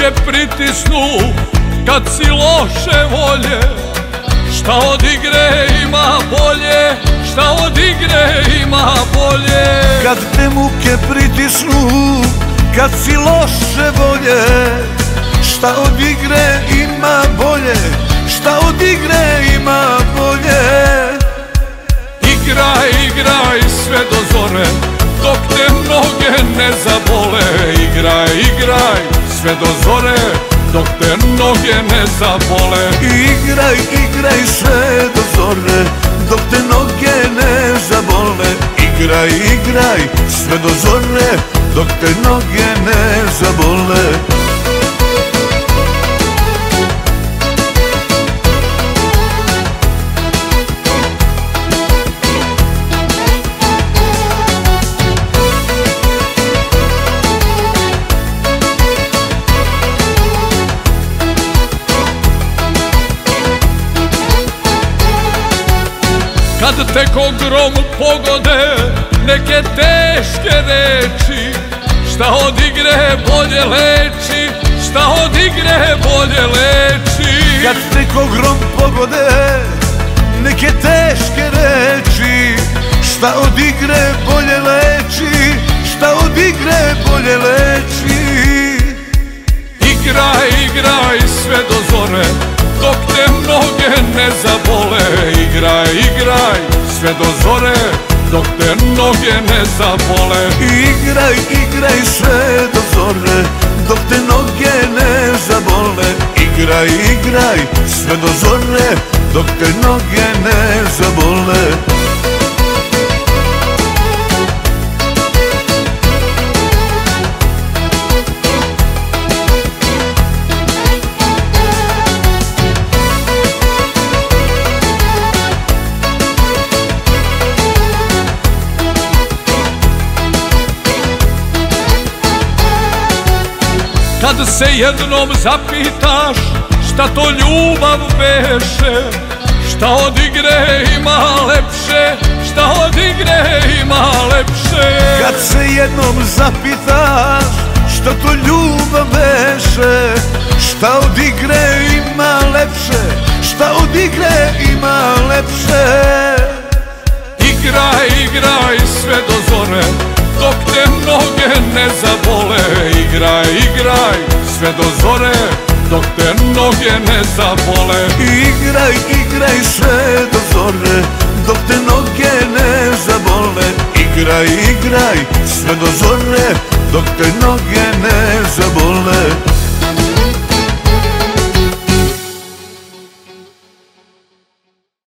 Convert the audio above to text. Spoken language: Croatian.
muke pritisnu, kad si loše volje, šta od igre ima bolje, šta od igre ima bolje. Kad te muke pritisnu, kad si loše volje, šta od igre ima bolje, šta od igre ima bolje. Igraj, igraj sve do zore, dok te noge ne zabole. Igraj, igraj sve do zore, dok te noge ne zabole. Igraj, igraj sve do zore, dok te noge ne zabole. Igraj, igraj sve do zore, dok te noge ne zabole. Kad te ko grom pogode neke teške reči, šta od igre bolje leči, šta od igre bolje leči. Kad te ko grom pogode neke teške reči, šta od igre bolje leči, šta od igre bolje leči. Igraj, igraj sve do zore, dok te noge ne zabole. Igraj, igraj sve do zore, dok te noge ne zabole. Igraj, igraj sve do zore, dok te noge ne zabole. Igraj, igraj sve do zore, dok te noge ne zabole. Kad se jednom zapitaš šta to ljubav beše, šta od igre ima lepše, šta od igre ima lepše. Kad se jednom zapitaš šta to ljubav beše, šta od igre ima lepše, šta od igre ima lepše. Igraj, igraj sve do zore, dok te noge ne zabole. Igraj, igraj sve do zore, dok te noge ne zabole. Igraj, igraj sve do zore, dok te noge ne zabole. Igraj, igraj sve do zore, dok te noge ne zabole.